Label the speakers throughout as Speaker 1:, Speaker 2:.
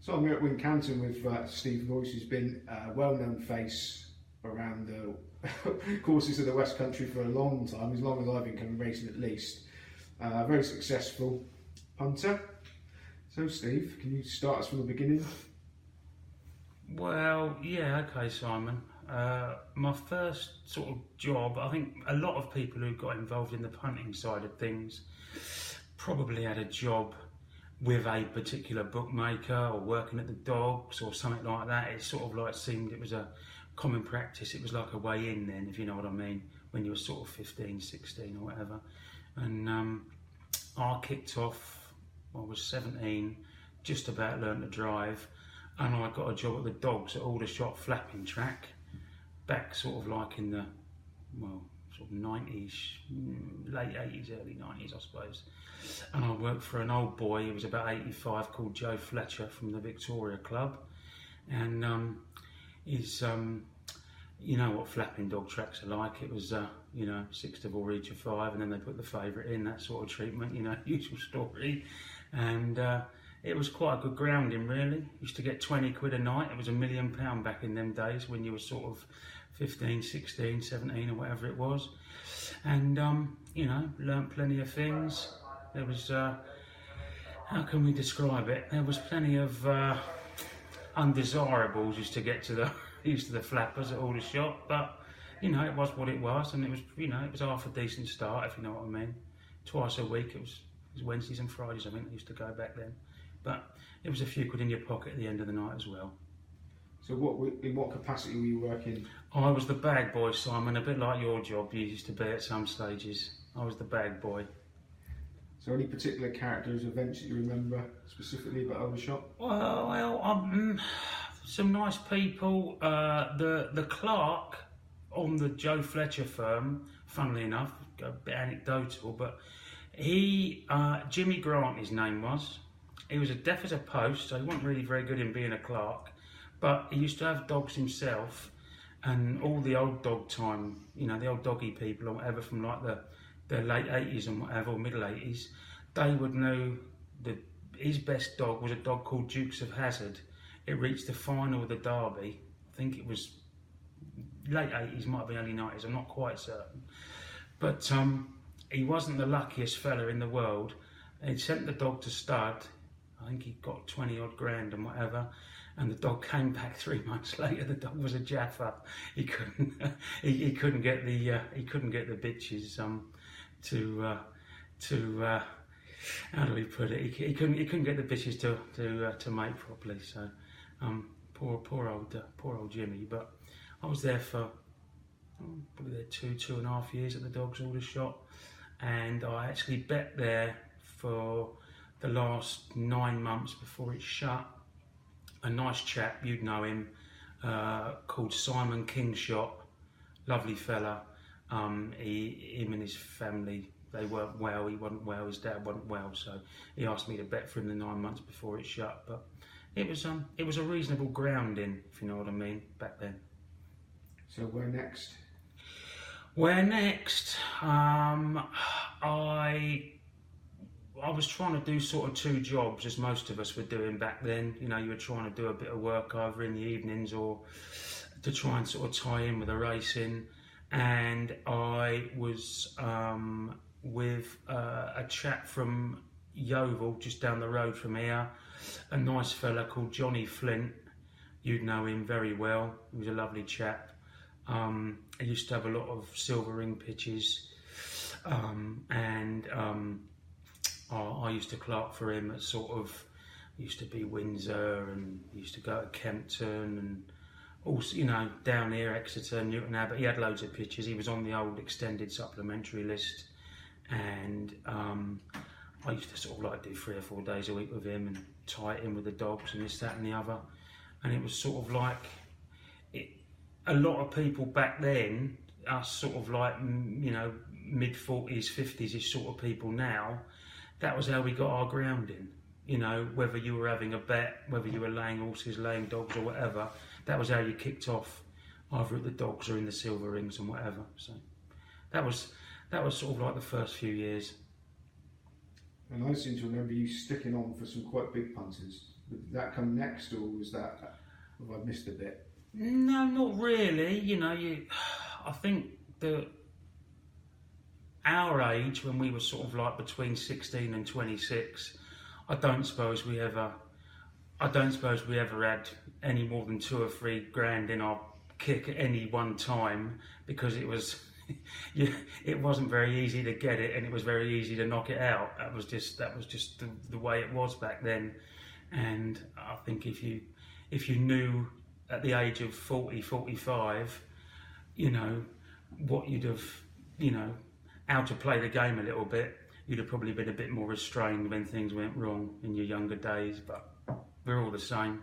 Speaker 1: So I'm here at Wincanton with Steve Royce, who's been a well-known face around the courses of the West Country for a long time, as long as I've been coming racing at least. Very successful punter. So Steve, can you start us from the beginning?
Speaker 2: Well, yeah, okay, Simon. My first sort of job, I think a lot of people who got involved in the punting side of things probably had a job with a particular bookmaker or working at the dogs or something like that. It sort of like seemed it was a common practice. It was like a way in then, if you know what I mean, when you were sort of 15, 16 or whatever. And I kicked off, I was 17, just about learned to drive, and I got a job at the dogs at Aldershot Flapping Track, back sort of like in the, well, sort of 90s, late 80s, early 90s I suppose. And I worked for an old boy, he was about 85, called Joe Fletcher from the Victoria Club. And he's, you know what flapping dog tracks are like. It was, you know, 6 to 4 each of 5, and then they put the favourite in, that sort of treatment, you know, usual story. And it was quite a good grounding, really. Used to get 20 quid a night. It was £1 million back in them days when you were sort of 15, 16, 17 or whatever it was. And, you know, learnt plenty of things. There was, how can we describe it? There was plenty of undesirables used to get to the flappers at Aldershot, but, you know, it was what it was, and it was, you know, it was half a decent start, if you know what I mean. Twice a week, it was Wednesdays and Fridays, I think, I used to go back then. But it was a few quid in your pocket at the end of the night as well.
Speaker 1: So in what capacity were you working?
Speaker 2: I was the bag boy, Simon, a bit like your job you used to be at some stages. I was the bag boy.
Speaker 1: So any particular characters, events that you remember specifically about Aldershot?
Speaker 2: Well, some nice people. The clerk on the Joe Fletcher firm, funnily enough, a bit anecdotal, but he, Jimmy Grant his name was. He was as deaf as a post, so he wasn't really very good in being a clerk, but he used to have dogs himself, and all the old dog time, you know, the old doggy people or whatever from like the late 80s and whatever, or middle 80s, they would know that his best dog was a dog called Dukes of Hazzard. It reached the final of the Derby. I think it was late 80s, might have been early 90s, I'm not quite certain. But he wasn't the luckiest fella in the world. He sent the dog to stud. I think he got 20 odd grand and whatever, and the dog came back 3 months later. The dog was a Jaffa. He couldn't he couldn't get the bitches to how do we put it? He couldn't get the bitches to mate properly. So poor old Jimmy. But I was there for probably there 2.5 years at the dogs Aldershot, and I actually bet there for the last 9 months before it shut. A nice chap, you'd know him, called Simon Kingshot, lovely fella. Him and his family, they weren't well, he wasn't well, his dad wasn't well, so he asked me to bet for him the 9 months before it shut. But it was a reasonable grounding, if you know what I mean, back then.
Speaker 1: So where next?
Speaker 2: Where next? I was trying to do sort of 2 jobs, as most of us were doing back then. You know, you were trying to do a bit of work either in the evenings or to try and sort of tie in with the racing. And I was with a chap from Yeovil, just down the road from here, a nice fella called Johnny Flint. You'd know him very well. He was a lovely chap. He used to have a lot of silver ring pitches, and I used to clerk for him at sort of, used to be Windsor, and used to go to Kempton, and also, you know, down here, Exeter, Newton Abbot. He had loads of pitches. He was on the old extended supplementary list, and I used to sort of like do 3 or 4 days a week with him and tie it in with the dogs and this, that and the other. And it was sort of like, a lot of people back then, us sort of like, you know, mid-40s, 50s-ish sort of people now, that was how we got our grounding. You know, whether you were having a bet, whether you were laying horses, laying dogs or whatever, that was how you kicked off, either at the dogs or in the silver rings and whatever. So that was sort of like the first few years.
Speaker 1: And I seem to remember you sticking on for some quite big punters. Did that come next, or was that, have I missed a bit?
Speaker 2: No, not really. I think that our age, when we were sort of like between 16 and 26, I don't suppose we ever had any more than 2 or 3 grand in our kick at any one time, because it wasn't very easy to get it, and it was very easy to knock it out. That was just the way it was back then. And I think if you knew at the age of 40, 45, what you'd have, how to play the game a little bit, you'd have probably been a bit more restrained when things went wrong in your younger days. But we're all the same.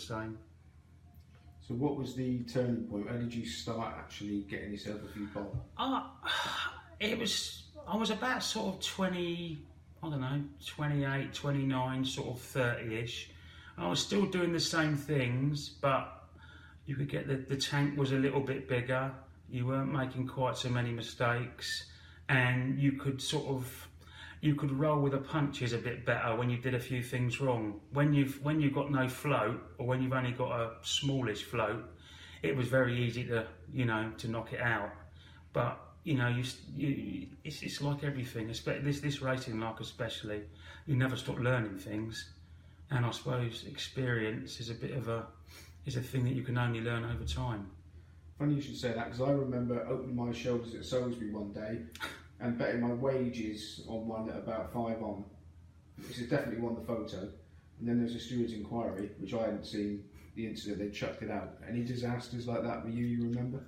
Speaker 1: So what was the turning point? When did you start actually getting yourself a few bob?
Speaker 2: I was about sort of 20, I don't know, 28, 29, sort of 30-ish. I was still doing the same things, but you could get the tank was a little bit bigger. You weren't making quite so many mistakes, and you could roll with the punches a bit better when you did a few things wrong. When you've got no float, or when you've only got a smallish float, it was very easy to knock it out. But it's like everything. This racing, like especially, you never stop learning things, and I suppose experience is a thing that you can only learn over time.
Speaker 1: Funny you should say that, because I remember opening my shoulders at Salisbury one day and betting my wages on one at about 5 on. This is definitely won the photo. And then there's a steward's inquiry, which I hadn't seen the incident, they chucked it out. Any disasters like that with you remember?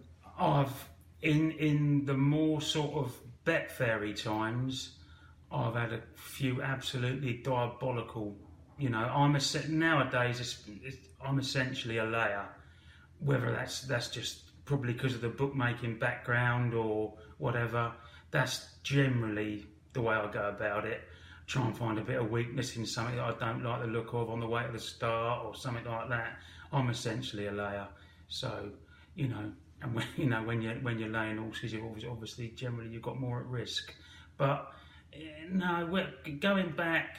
Speaker 2: In the more sort of Betfairy times, I've had a few absolutely diabolical, nowadays I'm essentially a layer. Whether that's just probably because of the bookmaking background or whatever, that's generally the way I go about it. Try and find a bit of weakness in something that I don't like the look of on the way to the start or something like that. I'm essentially a layer. So, and when you're laying horses, you've obviously generally you've got more at risk. But no, going back,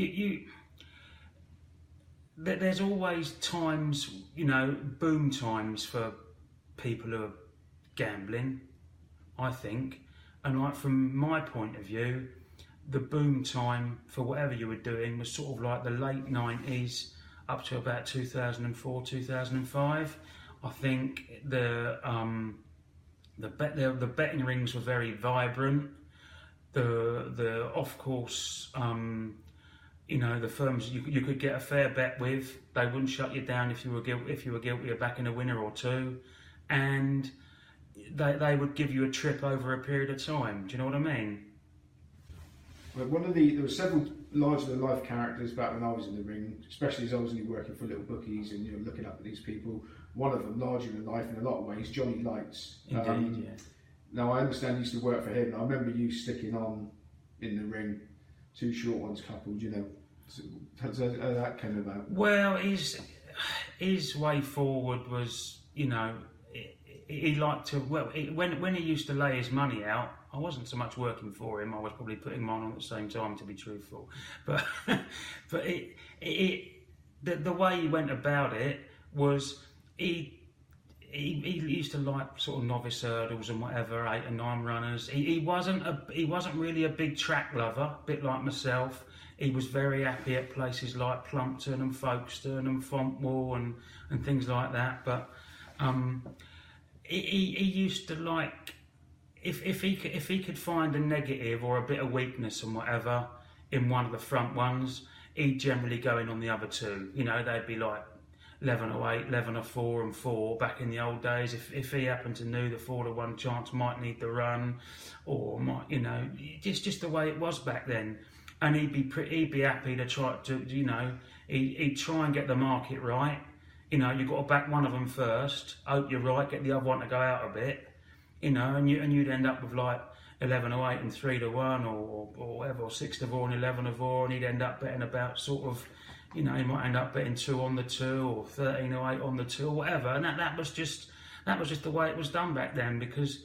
Speaker 2: there's always times, boom times for people who are gambling, I think. And like from my point of view, the boom time for whatever you were doing was sort of like the late 90s up to about 2004, 2005. I think the betting rings were very vibrant. The off course, the firms you could get a fair bet with, they wouldn't shut you down if you were guilty of backing a winner or two, and they would give you a trip over a period of time. Do you know what I mean?
Speaker 1: Well, there were several larger than life characters back when I was in the ring, especially as I was only working for little bookies and looking up at these people. One of them, larger than life in a lot of ways, Johnny Lights.
Speaker 2: Indeed, yeah.
Speaker 1: Now I understand you used to work for him. I remember you sticking on in the ring, 2 short ones coupled. So how that came about?
Speaker 2: Well, his way forward was, he liked to. Well, when he used to lay his money out, I wasn't so much working for him. I was probably putting mine on at the same time, to be truthful. But the way he went about it was he used to like sort of novice hurdles and whatever, 8 and 9 runners. He wasn't really a big track lover, a bit like myself. He was very happy at places like Plumpton and Folkestone and Fontwell and things like that. But he used to like, if he could find a negative or a bit of weakness and whatever in one of the front ones, he'd generally go in on the other 2. They'd be like 11-8, 11-4 and 4 back in the old days. If he happened to know the 4-1 chance might need the run, or might, just the way it was back then. And he'd be happy to try to, he'd try and get the market right. You've got to back one of them first, hope you're right, get the other one to go out a bit, and you'd end up with like 11-8 and 3-1 or whatever, or 6-4 and 11-4, and he'd end up betting about sort of, he might end up betting 2 on the 2 or 13-8 on the 2 or whatever, and that was just the way it was done back then, because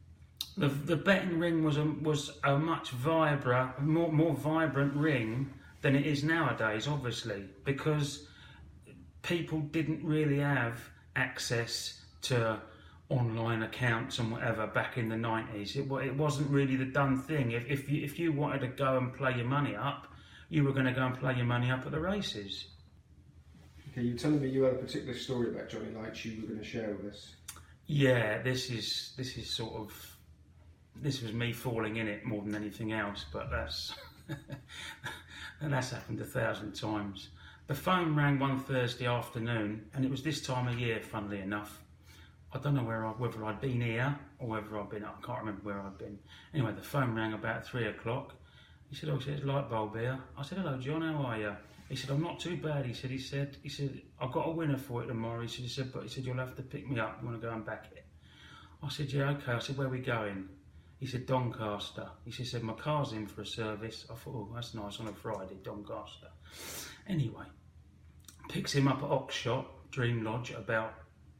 Speaker 2: the betting ring was a much more vibrant ring than it is nowadays, obviously, because people didn't really have access to online accounts and whatever back in the 90s. It wasn't really the done thing. If you wanted to go and play your money up, you were going to go and play your money up at the races.
Speaker 1: Okay, you're telling me you had a particular story about Johnny Lights you were going to share with us.
Speaker 2: Yeah, this is sort of, this was me falling in it more than anything else, but that's that's happened 1,000 times. The phone rang one Thursday afternoon, and it was this time of year, funnily enough. I don't know whether I'd been here or whether I'd been, I can't remember where I'd been. Anyway, the phone rang about 3 o'clock. He said, "Oh, it's Lightbulb here." I said, "Hello, John, how are you?" He said, "I'm not too bad." He said, "I've got a winner for it tomorrow." He said, "But you'll have to pick me up. You want to go and back it?" I said, "Yeah, okay." I said, "Where are we going?" He said, "Doncaster." He said, "My car's in for a service." I thought, "Oh, that's nice on a Friday, Doncaster." Anyway, picks him up at Oxshott, Dream Lodge, at about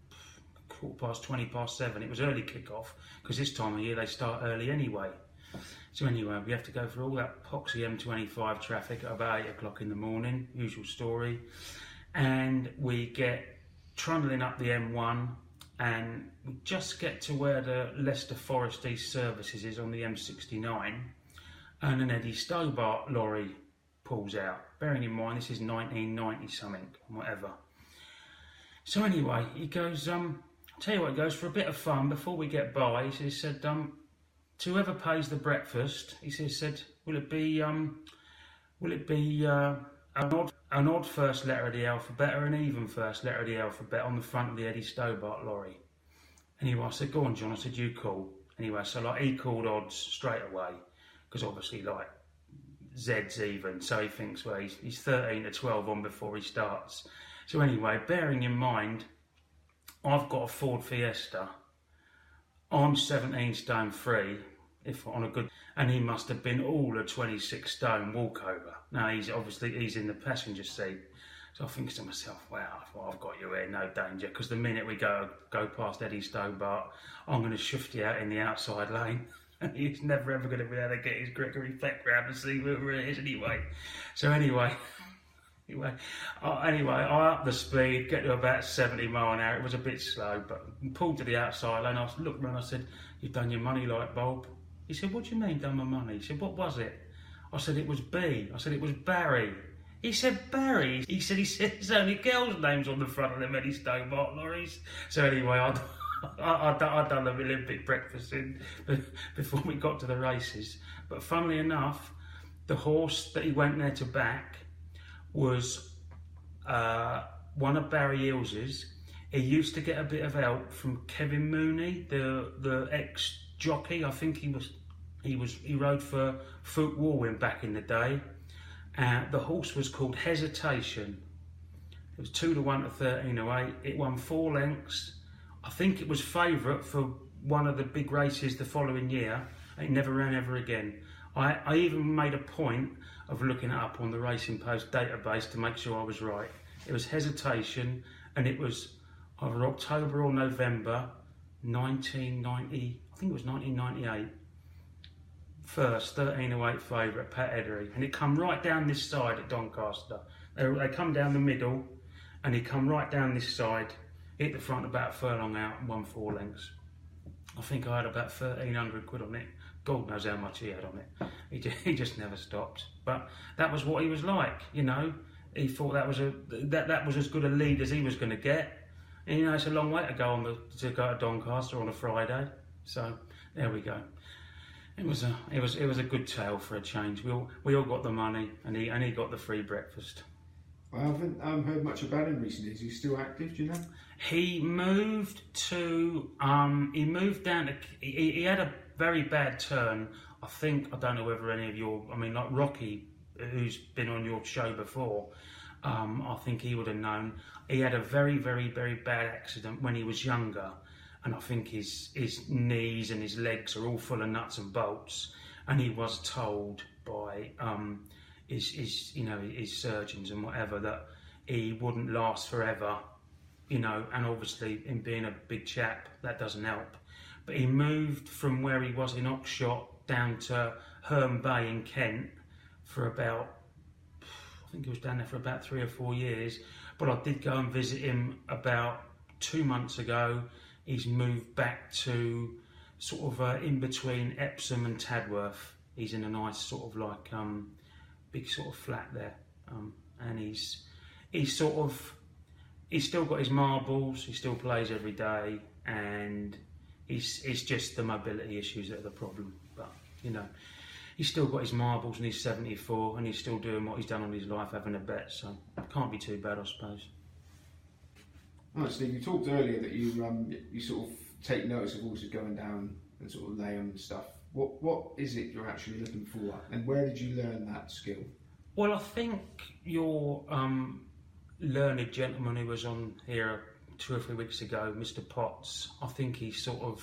Speaker 2: 7:15. It was early kick-off, because this time of year they start early anyway. So anyway, we have to go through all that poxy M25 traffic at about 8 o'clock in the morning, usual story. And we get trundling up the M1, and we just get to where the Leicester Forest East Services is on the M69, and an Eddie Stobart lorry pulls out. Bearing in mind, this is 1990 something, whatever. So anyway, he goes, tell you what, he goes, "For a bit of fun, before we get by," he said, "to whoever pays the breakfast," he said, will it be an odd first letter of the alphabet or an even first letter of the alphabet on the front of the Eddie Stobart lorry?" Anyway, I said, "Go on, John." I said, "You call." Anyway, so like he called odds straight away, because obviously like Z's even, so he thinks, well, he's 13 to 12 on before he starts. So anyway, bearing in mind, I've got a Ford Fiesta. I'm 17 stone 3, if on a good, and he must have been all a 26 stone walkover. Now he's in the passenger seat. So I think to myself, wow, I've got you here, no danger, because the minute we go past Eddie Stobart, I'm going to shift you out in the outside lane. And he's never ever going to be able to get his Gregory Peck round to see where it is anyway. So anyway, I upped the speed, get to about 70 mile an hour. It was a bit slow, but pulled to the outside lane. I looked around, I said, "You've done your money, Lightbulb." He said, "What do you mean, done my money?" He said, "What was it?" I said, "It was B." I said, "It was Barry." He said, "Barry?" He said, "There's only girls' names on the front of them Eddie Stobart lorries." So anyway, I'd done the Olympic breakfast before we got to the races. But funnily enough, the horse that he went there to back was one of Barry Hills's. He used to get a bit of help from Kevin Mooney, the ex-jockey. I think he rode for Foot Warwin back in the day. The horse was called Hesitation. It was 2-1 to 13:08. It won 4 lengths. I think it was favourite for one of the big races the following year. It never ran ever again. I even made a point of looking it up on the Racing Post database to make sure I was right. It was Hesitation, and it was either October or November 1990. I think it was 1998. First 13:08 favourite, Pat Edery, and it come right down this side at Doncaster. They come down the middle, and he come right down this side, hit the front about a furlong out, and won 4 lengths. I think I had about 1,300 quid on it. God knows how much he had on it. He just never stopped. But that was what he was like, you know. He thought that was as good a lead as he was going to get. And, you know, it's a long way to go to Doncaster on a Friday. So there we go. It was a good tale for a change. We all got the money, and he got the free breakfast.
Speaker 1: I haven't heard much about him recently. Is he still active? Do you know?
Speaker 2: He moved down to. He had a very bad turn. I don't know whether any of like Rocky, who's been on your show before, I think he would have known. He had a very, very, very bad accident when he was younger, and I think his knees and his legs are all full of nuts and bolts, and he was told by his surgeons and whatever that he wouldn't last forever, you know, and obviously him being a big chap, that doesn't help. But he moved from where he was in Oxshott down to Herne Bay in Kent for about I think he was down there for about 3 or 4 years. But I did go and visit him about 2 months ago. He's moved back to sort of in between Epsom and Tadworth. He's in a nice sort of like big sort of flat there, and he's still got his marbles. He still plays every day, and it's just the mobility issues that are the problem. But you know, he's still got his marbles, and he's 74, and he's still doing what he's done all his life, having a bet. So it can't be too bad, I suppose.
Speaker 1: Right, Steve, you talked earlier that you sort of take notice of horses going down and sort of lay them and stuff. What is it you're actually looking for, and where did you learn that skill?
Speaker 2: Well, I think your learned gentleman who was on here 2 or 3 weeks ago, Mr. Potts, I think he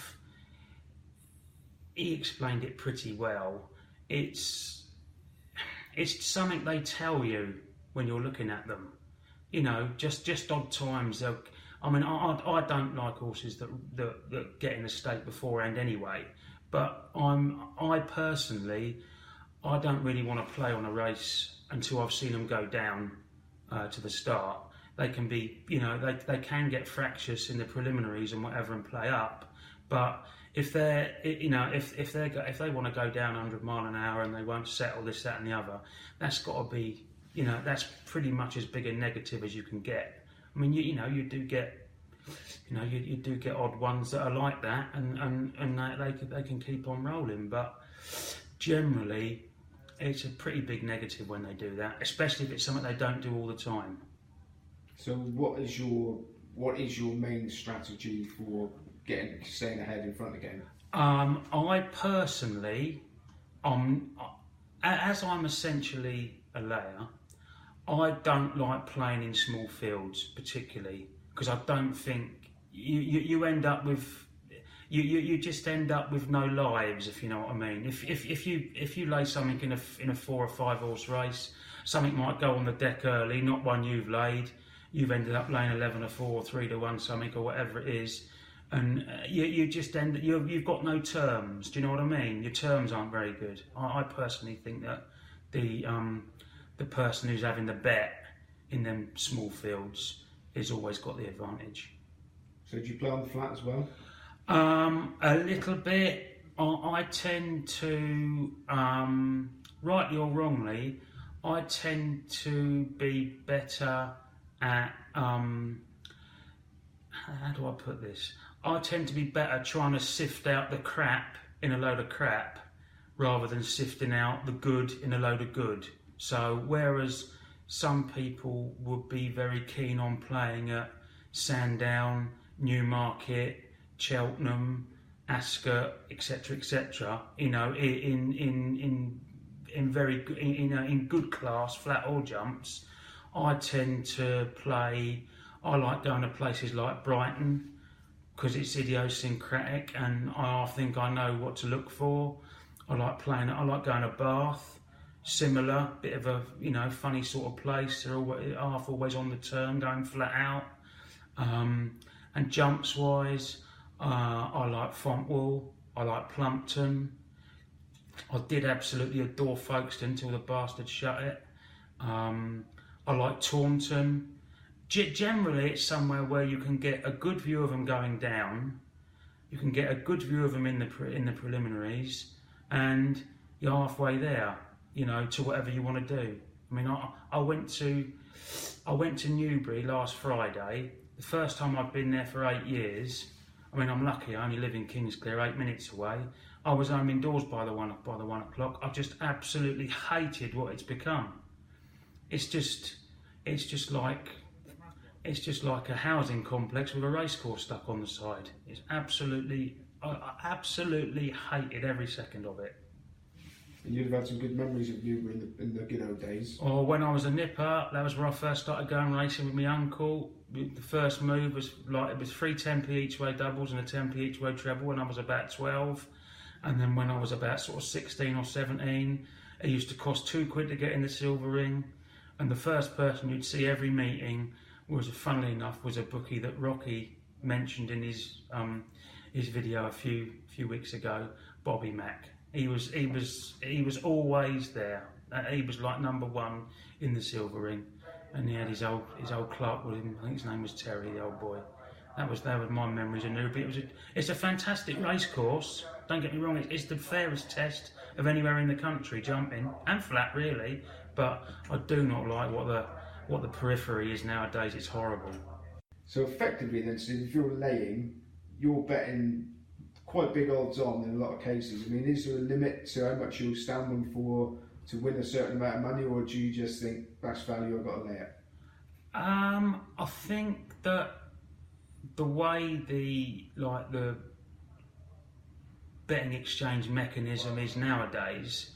Speaker 2: explained it pretty well. It's something they tell you when you're looking at them. You know, just odd times. I mean, I don't like horses that get in a state beforehand anyway. But I personally, I don't really want to play on a race until I've seen them go down to the start. They can be, you know, they can get fractious in the preliminaries and whatever and play up. But if they're, you know, if they want to go down 100 mile an hour and they won't settle this, that, and the other, that's got to be, you know, that's pretty much as big a negative as you can get. I mean, you do get. You know, you do get odd ones that are like that, and they can keep on rolling. But generally, it's a pretty big negative when they do that, especially if it's something they don't do all the time.
Speaker 1: So, what is your main strategy for staying ahead in front of the game?
Speaker 2: I personally, as I'm essentially a layer, I don't like playing in small fields particularly. Because I don't think you end up with you just end up with no lives, if you know what I mean. If you lay something in a 4 or 5 horse race, something might go on the deck early, not one you've laid. You've ended up laying 11 or 4 or 3 to 1 something or whatever it is, and you just you've got no terms. Do you know what I mean? Your terms aren't very good. I personally think that the person who's having the bet in them small fields has always got the advantage.
Speaker 1: So do you play on the flat as well?
Speaker 2: A little bit. I tend to, rightly or wrongly, I tend to be better at, how do I put this? I tend to be better trying to sift out the crap in a load of crap rather than sifting out the good in a load of good. So whereas some people would be very keen on playing at Sandown, Newmarket, Cheltenham, Ascot, etc., you know, in good class flat or jumps. I tend to play. I like going to places like Brighton because it's idiosyncratic, and I think I know what to look for. I like going to Bath. Similar, bit of a, you know, funny sort of place. They're always on the turn, going flat out. And jumps wise, I like Fontwell, I like Plumpton. I did absolutely adore Folkestone until the bastard shut it. I like Taunton. Generally, it's somewhere where you can get a good view of them going down. You can get a good view of them in the preliminaries, and you're halfway there. You know, to whatever you want to do. I mean, I went to Newbury last Friday. The first time I've been there for 8 years. I mean, I'm lucky. I only live in Kingsclear, 8 minutes away. I was home indoors by the one o'clock. I just absolutely hated what it's become. It's just like a housing complex with a racecourse stuck on the side. I absolutely hated every second of it.
Speaker 1: And you'd have had some good memories of Newbury in the good old days.
Speaker 2: Oh, when I was a nipper, that was where I first started going racing with my uncle. The first move was 3 10p each way doubles and a 10p each way treble when I was about 12. And then when I was about sort of 16 or 17, it used to cost £2 to get in the silver ring. And the first person you'd see every meeting was, funnily enough, was a bookie that Rocky mentioned in his video a few weeks ago, Bobby Mack. He was always there, He was like number one in the silver ring, and he had his old clerk with him. I think his name was Terry, the old boy. That was my memories of Newbury. It's a fantastic race course. Don't get me wrong, it's the fairest test of anywhere in the country, jumping and flat really. But I do not like what the periphery is nowadays. It's horrible.
Speaker 1: So effectively, then, Steve, if you're laying, you're betting quite big odds on in a lot of cases. I mean, is there a limit to how much you'll stand them for to win a certain amount of money, or do you just think that's value, I've got to lay it?
Speaker 2: I think that the way the betting exchange mechanism is nowadays,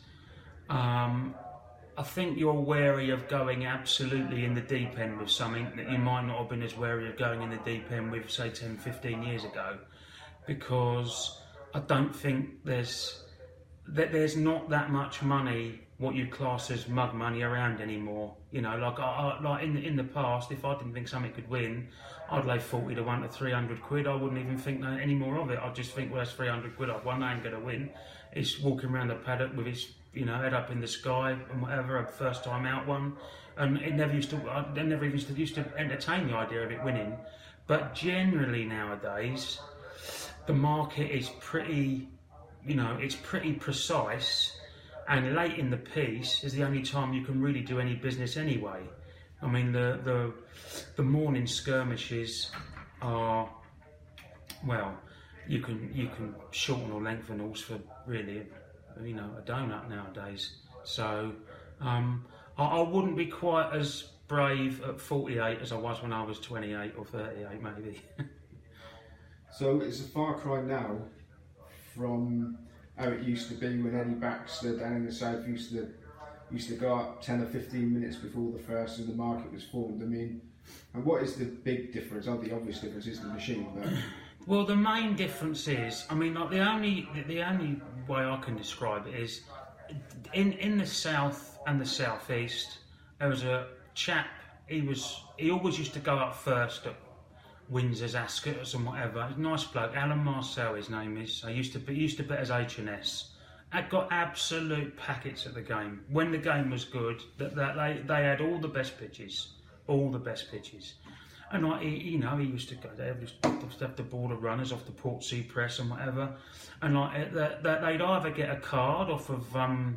Speaker 2: I think you're wary of going absolutely in the deep end with something that you might not have been as wary of going in the deep end with, say, 10, 15 years ago, because I don't think there's not that much money, what you class as mug money, around anymore. You know, like in the past, if I didn't think something could win, I'd lay 40 to 1 to 300 quid. I wouldn't even think any more of it. I'd just think, well, that's 300 quid I've won, I ain't going to win. It's walking around the paddock with its, you know, head up in the sky and whatever, a first time out one. And I never used to entertain the idea of it winning. But generally nowadays, the market is pretty, you know, it's pretty precise, and late in the piece is the only time you can really do any business anyway. I mean, the morning skirmishes are, well, you can shorten or lengthen horse for really, you know, a donut nowadays. So I wouldn't be quite as brave at 48 as I was when I was 28 or 38 maybe.
Speaker 1: So it's a far cry now from how it used to be when Eddie Baxter down in the south used to go up 10 or 15 minutes before the first and the market was formed. I mean, and what is the big difference? Oh, the obvious difference is the machine, but...
Speaker 2: Well, the main difference is, I mean, like the only way I can describe it is, in the south and the southeast, there was a chap. He always used to go up first at Windsor's, Ascot's, and whatever. He's a nice bloke, Alan Marcel, his name is. I used to bet as H&S. I'd got absolute packets at the game. When the game was good, they had all the best pitches, And he used to go there, used to have the border runners off the Portsea Press and whatever, and they'd either get a card off of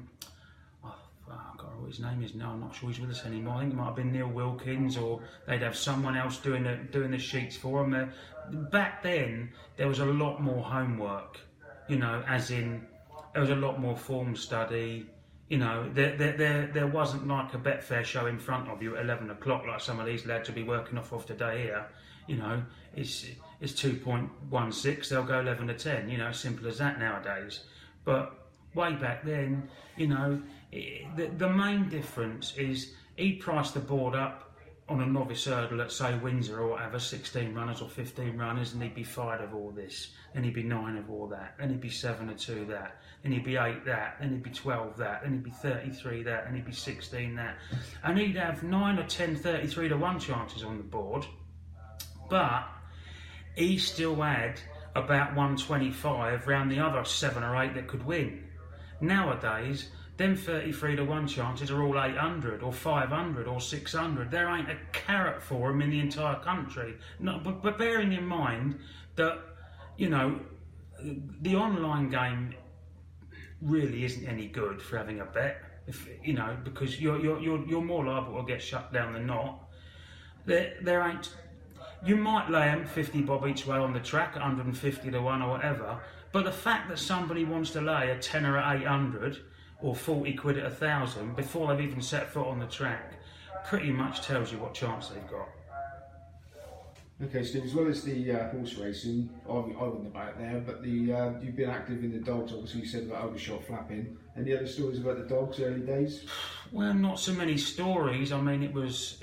Speaker 2: I can't remember what his name is now. I'm not sure he's with us anymore. I think it might have been Neil Wilkins, or they'd have someone else doing the sheets for them. Back then, there was a lot more homework, you know, as in there was a lot more form study. You know, there wasn't like a Betfair show in front of you at 11 o'clock like some of these lads will be working off today here. You know, it's 2.16, they'll go 11 to 10, you know, simple as that nowadays. But way back then, you know, the main difference is he priced the board up on a novice hurdle at, say, Windsor or whatever, 16 runners or 15 runners, and he'd be 5 of all this, then he'd be 9 of all that, then he'd be 7 of 2 that, then he'd be 8 that, then he'd be 12 that, then he'd be 33 that, then he'd be 16 that, and he'd have 9 or 10 33 to 1 chances on the board, but he still had about 125 round the other 7 or 8 that could win. Nowadays, them 33 to 1 chances are all 800 or 500 or 600. There ain't a carrot for them in the entire country. No, but bearing in mind that, you know, the online game really isn't any good for having a bet, if you know, because you're more liable to get shut down than not. There ain't. You might lay them 50 bob each way on the track, 150 to 1 or whatever, but the fact that somebody wants to lay a tenner at 800 or 40 quid at 1,000 before they've even set foot on the track pretty much tells you what chance they've got.
Speaker 1: Okay, Steve, as well as the horse racing, I wasn't about there, but you've been active in the dogs. Obviously, you said about Aldershot flapping. Any other stories about the dogs early days? Well,
Speaker 2: not so many stories. I mean, it was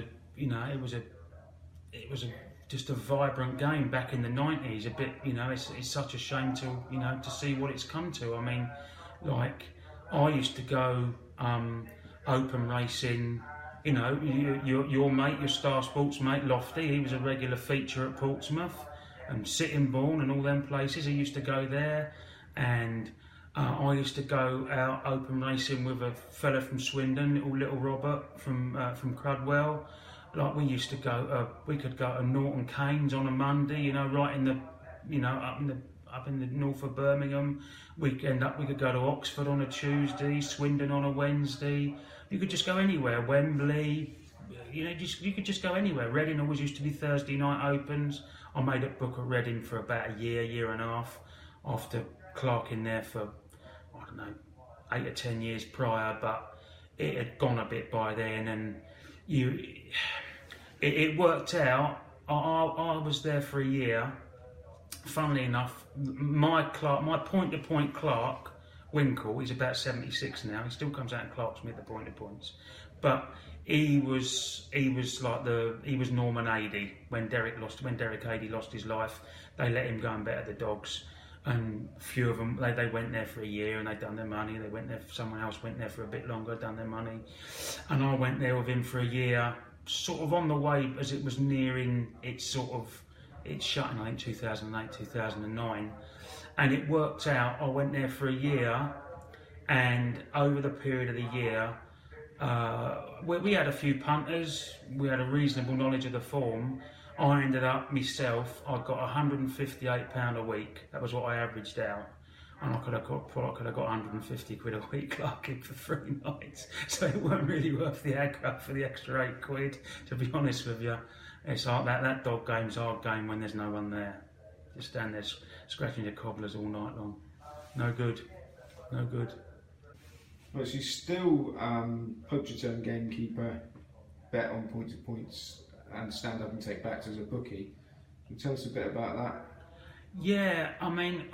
Speaker 2: just a vibrant game back in the 90s. A bit, you know, it's such a shame to see what it's come to. I mean, like, I used to go open racing. You know, your mate, your Star Sports mate, Lofty, he was a regular feature at Portsmouth and Sittingbourne and all them places. He used to go there, and I used to go out open racing with a fella from Swindon, little Robert from Crudwell. Like we used to go, we could go to Norton Keynes on a Monday, right in the, up in the north of Birmingham. We could go to Oxford on a Tuesday, Swindon on a Wednesday. You could just go anywhere. Wembley, you could just go anywhere. Reading always used to be Thursday night opens. I made a book at Reading for about a year and a half, after clerking there for, 8 or 10 years prior, but it had gone a bit by then, and it worked out. I was there for a year. Funnily enough, my point-to-point clerk, Winkle, he's about 76 now. He still comes out and clerks me at the point-to-points, but he was Norman Adey when Derek Adey lost his life. They let him go and better the dogs. And a few of them, they went there for a year and they'd done their money. They went there, someone else went there for a bit longer, done their money. And I went there with him for a year, sort of on the way as it was nearing its shutting, I think 2008, 2009. And it worked out, I went there for a year, and over the period of the year, we had a few punters, we had a reasonable knowledge of the form. I ended up, myself, I got £158 a week. That was what I averaged out. And I could have got £150 a week clerking for 3 nights. So it weren't really worth the aggro for the extra £8, to be honest with you. It's like that dog game's a hard game when there's no one there. Just stand there scratching your cobblers all night long. No good.
Speaker 1: Well, so you still poach return gamekeeper, bet on points and stand up and take backs as a bookie. Can you tell us a bit about that?
Speaker 2: Yeah, I mean,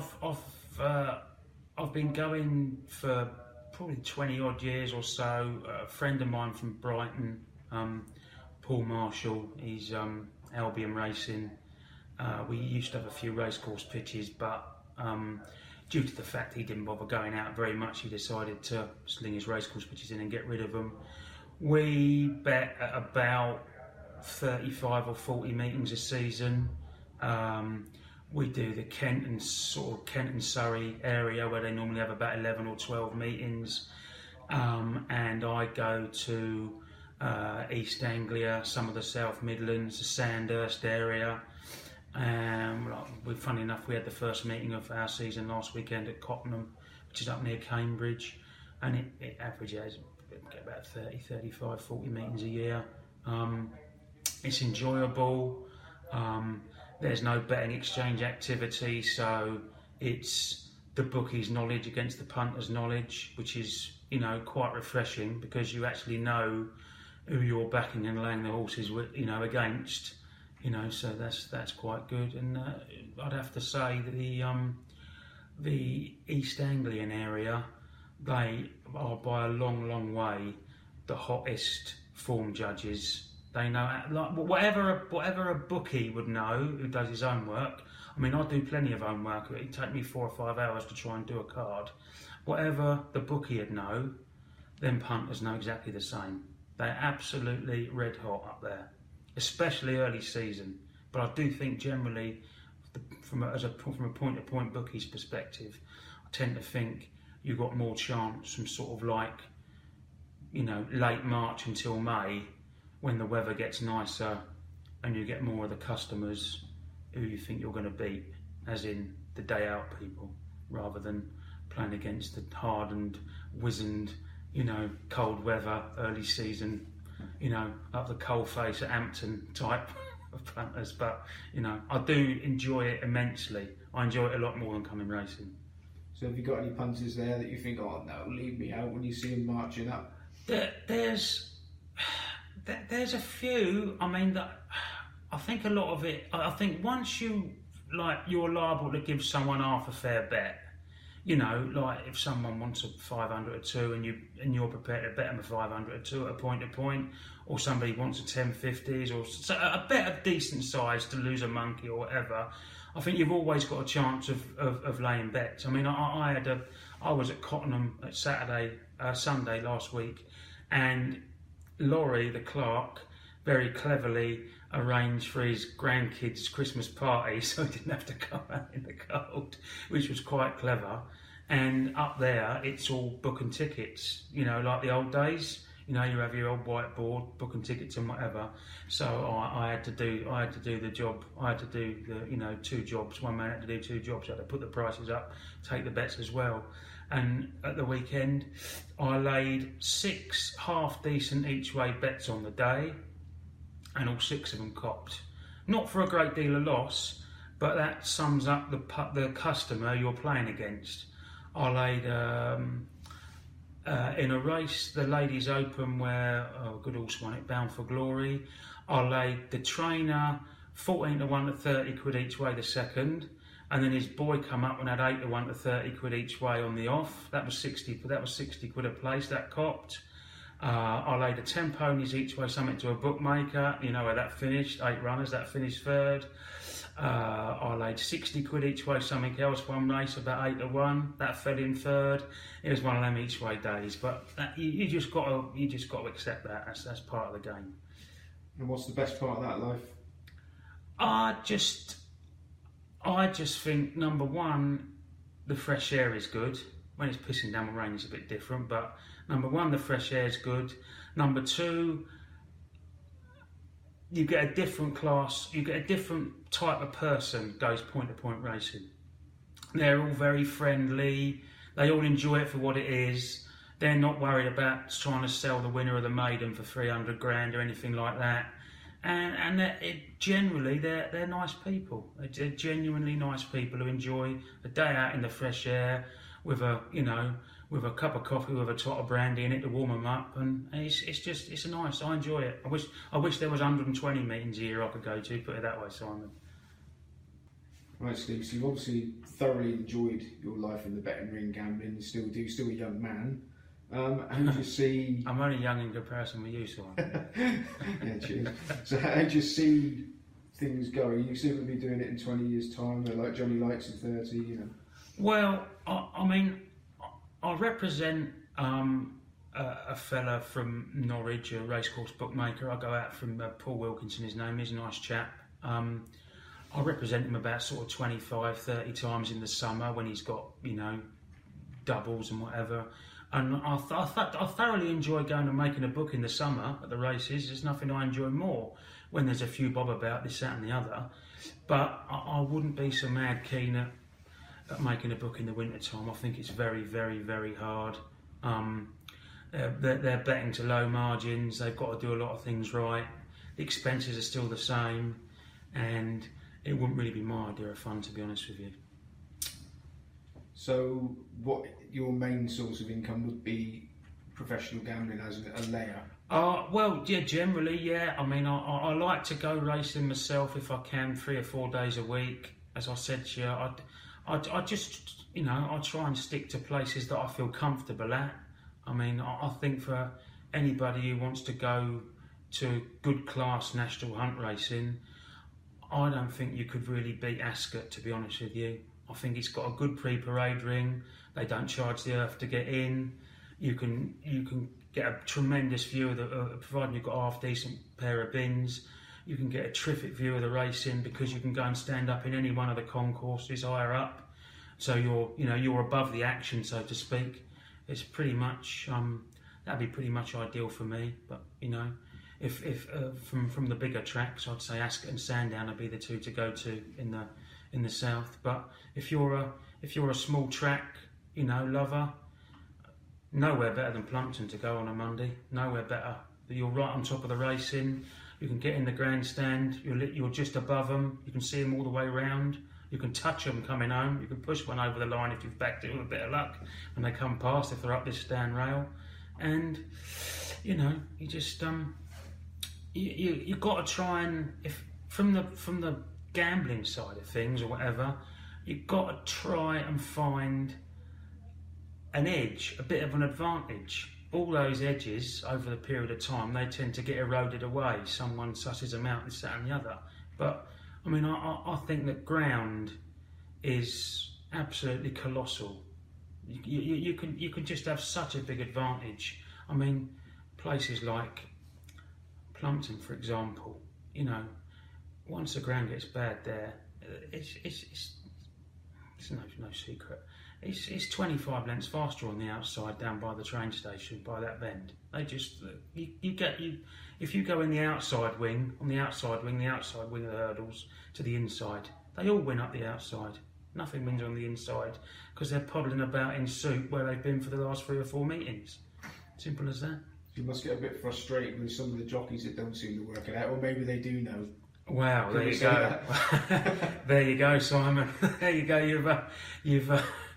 Speaker 2: I've been going for probably 20 odd years or so. A friend of mine from Brighton, Paul Marshall, he's Albion Racing. We used to have a few racecourse pitches, but due to the fact he didn't bother going out very much, he decided to sling his racecourse pitches in and get rid of them. We bet at about 35 or 40 meetings a season. We do the Kent and Surrey area, where they normally have about 11 or 12 meetings, and I go to East Anglia, some of the South Midlands, the Sandhurst area. Funny enough, we had the first meeting of our season last weekend at Cottenham, which is up near Cambridge, and it averages about 30, 35, 40 meetings a year. It's enjoyable. There's no betting exchange activity, so it's the bookie's knowledge against the punter's knowledge, which is, quite refreshing, because you actually know who you're backing and laying the horses, against. So that's quite good. And I'd have to say that the East Anglian area, they are by a long way the hottest form judges. They know, like, whatever a bookie would know who does his own work. I mean, I do plenty of own work. It'd take me 4 or 5 hours to try and do a card. Whatever the bookie would know, them punters know exactly the same. They're absolutely red hot up there, especially early season. But I do think generally, from a point-to-point bookie's perspective, I tend to think you've got more chance from sort of like, late March until May, when the weather gets nicer and you get more of the customers who you think you're going to beat, as in the day out people, rather than playing against the hardened, wizened, cold weather, early season, up the coalface at Hampton type of punters. But, I do enjoy it immensely. I enjoy it a lot more than coming racing.
Speaker 1: So have you got any punters there that you think, oh no, leave me out, when you see them marching up?
Speaker 2: There's a few. I mean, I think a lot of it. I think once you're liable to give someone half a fair bet. Like if someone wants a 500 or 2 and you're prepared to bet them a 500 or 2 at a point, or somebody wants a 1050s or a bet of decent size to lose a monkey or whatever, I think you've always got a chance of laying bets. I mean, I was at Cottenham at Sunday last week, and Laurie, the clerk, very cleverly arranged for his grandkids' Christmas party so he didn't have to go out in the cold, which was quite clever. And up there, it's all booking tickets, like the old days. You have your old whiteboard, booking tickets and whatever. So I had to do the job. I had to do the 2 jobs. One man had to do 2 jobs. I had to put the prices up, take the bets as well. And at the weekend, I laid 6 half decent each way bets on the day, and all 6 of them copped. Not for a great deal of loss, but that sums up the customer you're playing against. I laid in a race, the Ladies Open, where good horse won it, Bound for Glory. I laid the trainer 14 to 1 to 30 quid each way the second, and then his boy come up and had 8 to 1 to 30 quid each way on the off. That was 60 quid a place. That copped. I laid 10 ponies each way, something to a bookmaker. Where that finished. 8 runners. That finished third. I laid 60 quid each way, something else, one race, about 8 to 1. That fell in third. It was one of them each way days. But you just got to accept that. That's part of the game.
Speaker 1: And what's the best part of that life?
Speaker 2: I just think, number one, the fresh air is good. When it's pissing down with rain, it's a bit different. But number one, the fresh air is good. Number two, you get a different class, you get a different type of person goes point-to-point racing. They're all very friendly, they all enjoy it for what it is. They're not worried about trying to sell the winner of the maiden for 300 grand or anything like that. And generally, they're nice people. They're genuinely nice people who enjoy a day out in the fresh air with a cup of coffee with a tot of brandy in it to warm them up, and it's nice. I enjoy it. I wish there was 120 meetings a year I could go to. Put it that way, Simon.
Speaker 1: Right, Steve. So you've obviously thoroughly enjoyed your life in the betting ring, gambling. You still do. Still a young man. How do you see?
Speaker 2: I'm only young in comparison with you, Simon.
Speaker 1: Yeah, cheers. So how do you see things going? You seem to be doing it in 20 years' time, like Johnny Likes in 30.
Speaker 2: Well, I represent a fella from Norwich, a racecourse bookmaker. I go out from Paul Wilkinson, his name is, a nice chap. I represent him about sort of 25, 30 times in the summer when he's got, doubles and whatever. And I thoroughly enjoy going and making a book in the summer at the races. There's nothing I enjoy more when there's a few bob about, this, that and the other. But I wouldn't be so mad keen at making a book in the winter time. I think it's very, very, very hard. They're betting to low margins. They've got to do a lot of things right. The expenses are still the same, and it wouldn't really be my idea of fun, to be honest with you.
Speaker 1: So, what your main source of income would be? Professional gambling as a layer?
Speaker 2: Well, yeah, generally, yeah. I mean, I like to go racing myself if I can, 3 or 4 days a week. As I said to you, I just, I try and stick to places that I feel comfortable at. I mean, I think for anybody who wants to go to good class national hunt racing, I don't think you could really beat Ascot, to be honest with you. I think it's got a good pre-parade ring. They don't charge the earth to get in. You can get a tremendous view of providing you've got a half decent pair of bins. You can get a terrific view of the racing because you can go and stand up in any one of the concourses higher up. So you're above the action, so to speak. It's pretty much that'd be pretty much ideal for me. But if from the bigger tracks, I'd say Ascot and Sandown would be the two to go to in the south. But if you're a small track, lover, nowhere better than Plumpton to go on a Monday. Nowhere better. You're right on top of the racing. You can get in the grandstand. You're just above them. You can see them all the way around. You can touch them coming home. You can push one over the line if you've backed it with a bit of luck when they come past, if they're up this stand rail. And you just you got to try and, if from the gambling side of things or whatever, you've got to try and find an edge, a bit of an advantage. All those edges over the period of time, they tend to get eroded away. Someone susses them out, this, that and the other. But I mean, I think that ground is absolutely colossal. You can just have such a big advantage. I mean, places like Plumpton, for example, once the ground gets bad there, it's no secret. it's 25 lengths faster on the outside down by the train station, by that bend. They just, if you go in the outside wing, the outside wing of the hurdles to the inside, they all win up the outside. Nothing wins on the inside because they're poddling about in soup where they've been for the last 3 or 4 meetings. Simple as that.
Speaker 1: You must get a bit frustrated with some of the jockeys that don't seem to work it out, or maybe they do know.
Speaker 2: Wow, there you go. There you go, Simon. There you go. You've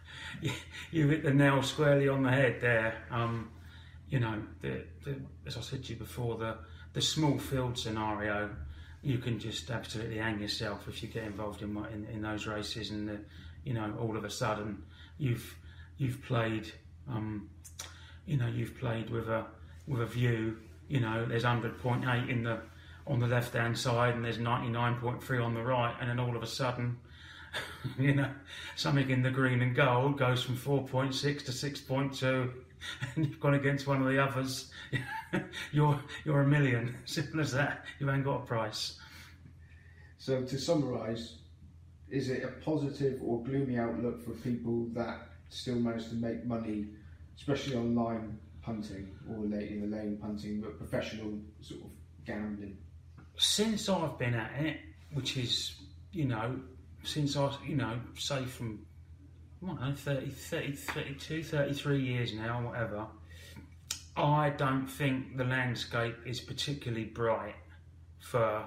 Speaker 2: hit the nail squarely on the head there. You know, as I said to you before, the small field scenario, you can just absolutely hang yourself if you get involved in those races, and you know, all of a sudden you've played, you've played with a view. You know, there's 100.8 on the left hand side, and there's 99.3 on the right, and then all of a sudden, you know, something in the green and gold goes from 4.6 to 6.2, and you've gone against one of the others. you're a million. Simple as that. You ain't got a price.
Speaker 1: So to summarise, is it a positive or gloomy outlook for people that still manage to make money, especially on line punting or lane punting, but professional sort of gambling?
Speaker 2: Since I've been at it, which is, you know, since I, you know, say from, I don't know, 32, 33 years now, whatever, I don't think the landscape is particularly bright for,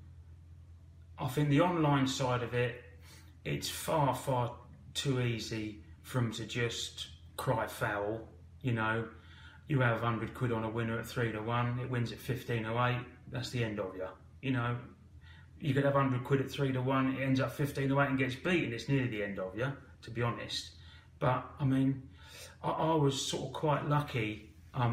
Speaker 2: I think the online side of it, it's far, far too easy for them to just cry foul. You know, you have 100 quid on a winner at 3 to 1, it wins at 15.08, that's the end of you. You know, you could have 100 quid at 3 to 1, it ends up 15.08 and gets beaten, it's nearly the end of you, to be honest. But, I mean, I was sort of quite lucky.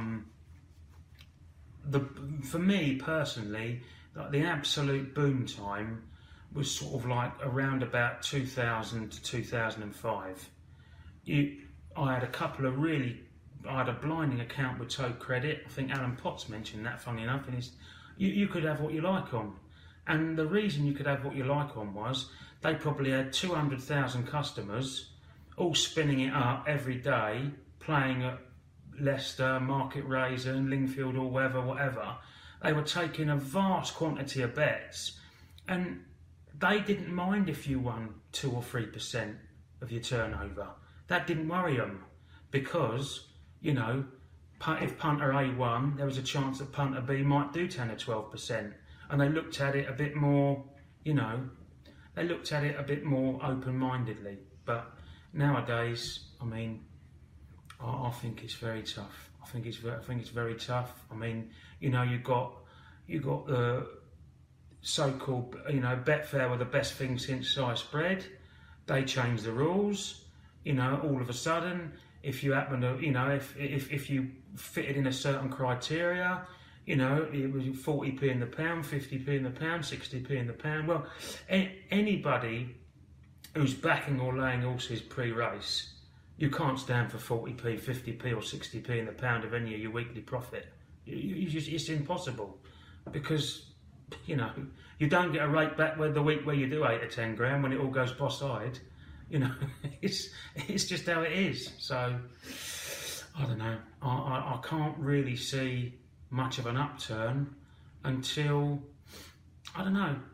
Speaker 2: For me, personally, like the absolute boom time was sort of like around about 2000 to 2005. I had a couple of I had a blinding account with Tote Credit. I think Alan Potts mentioned that, funny enough, and you could have what you like on. And the reason you could have what you like on was they probably had 200,000 customers all spinning it up every day, playing at Leicester, Market Raisin, Lingfield or whatever. They were taking a vast quantity of bets, and they didn't mind if you won 2 or 3% of your turnover. That didn't worry them because, you know, if punter A won, there was a chance that punter B might do 10 or 12%. And they looked at it a bit more, you know, they looked at it a bit more open-mindedly. But nowadays, I mean, I think it's very tough. I think it's very tough. I mean, you know, you got the so-called, you know, Betfair were the best thing since sliced bread. They changed the rules. You know, all of a sudden, if you happen to, you know, if you fitted in a certain criteria, you know, it was 40p in the pound, 50p in the pound, 60p in the pound. Well, anybody who's backing or laying horses pre-race, you can't stand for 40p, 50p or 60p in the pound of any of your weekly profit. It's impossible because, you know, you don't get a rate back the week where you do 8 or 10 grand when it all goes boss-eyed. You know, it's just how it is. So, I don't know. I can't really see much of an upturn until, I don't know.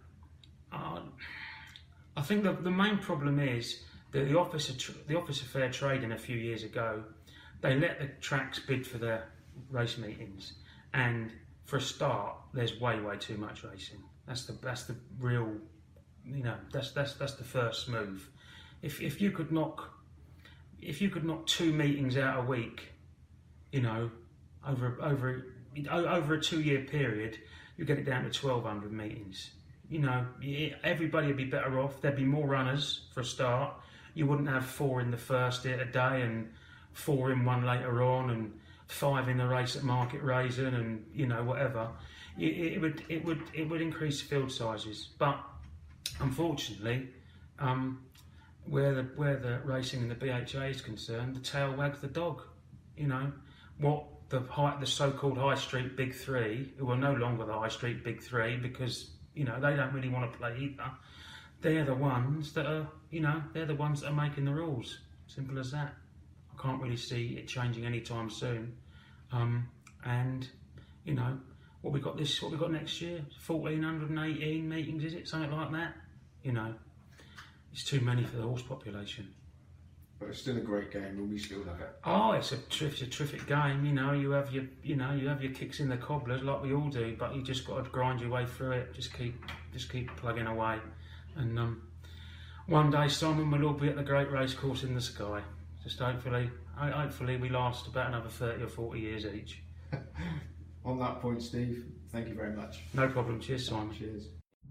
Speaker 2: I think the main problem is that the Office of Fair Trading a few years ago, they let the tracks bid for their race meetings, and for a start, there's way too much racing. That's the real, you know, that's the first move. If you could knock 2 meetings out a week, you know, over a 2-year period, you get it down to 1,200 meetings. You know, everybody would be better off. There'd be more runners for a start. You wouldn't have 4 in the first a day and 4 in one later on and 5 in the race at Market Raisin and, you know, whatever. It would increase field sizes, but unfortunately, where the racing and the BHA is concerned, the tail wags the dog. You know, what the so-called High Street Big Three, who are no longer the High Street Big Three because, you know, they don't really want to play either. They're the ones that are, you know, they're the ones that are making the rules. Simple as that. I can't really see it changing anytime soon. And you know what we got next year? 1,418 meetings, is it? Something like that. You know, it's too many for the horse population.
Speaker 1: But it's still a great game, and we still love it.
Speaker 2: Oh, it's a terrific game. You know, you have your kicks in the cobblers like we all do, but you just got to grind your way through it. Just keep plugging away, and one day, Simon, will all be at the great racecourse in the sky. Just hopefully we last about another 30 or 40 years each.
Speaker 1: On that point, Steve, thank you very much.
Speaker 2: No problem. Cheers, Simon.
Speaker 1: Cheers.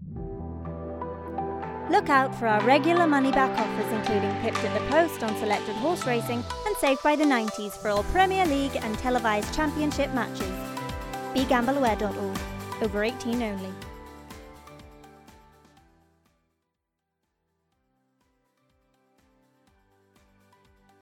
Speaker 3: Look out for our regular money-back offers, including Pipped at the Post on selected horse racing and Saved by the 90s for all Premier League and televised championship matches. BeGambleAware.org. Over 18 only.